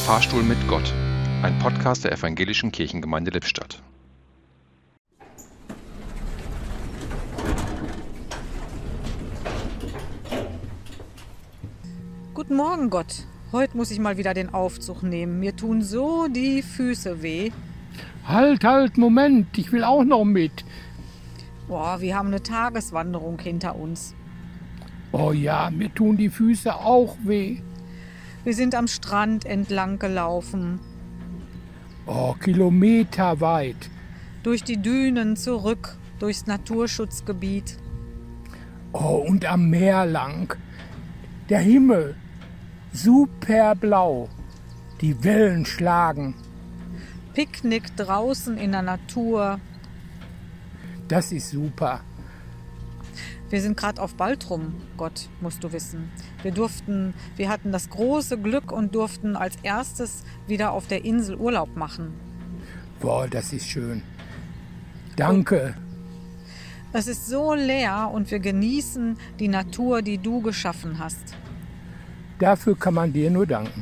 Fahrstuhl mit Gott, ein Podcast der Evangelischen Kirchengemeinde Lippstadt. Guten Morgen, Gott. Heute muss ich mal wieder den Aufzug nehmen. Mir tun so die Füße weh. Halt, Moment, ich will auch noch mit. Boah, wir haben eine Tageswanderung hinter uns. Oh ja, mir tun die Füße auch weh. Wir sind am Strand entlang gelaufen, Oh, kilometerweit. durch die Dünen zurück, durchs Naturschutzgebiet. Oh, und am Meer lang. Der Himmel, superblau. Die Wellen schlagen. Picknick draußen in der Natur. Das ist super. Wir sind gerade auf Baltrum, Gott, musst du wissen. Wir hatten das große Glück und durften als erstes wieder auf der Insel Urlaub machen. Boah, das ist schön. Danke. Es ist so leer und wir genießen die Natur, die du geschaffen hast. Dafür kann man dir nur danken.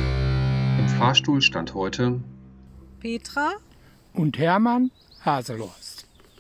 Im Fahrstuhl stand heute Petra? Und Hermann Haseloff.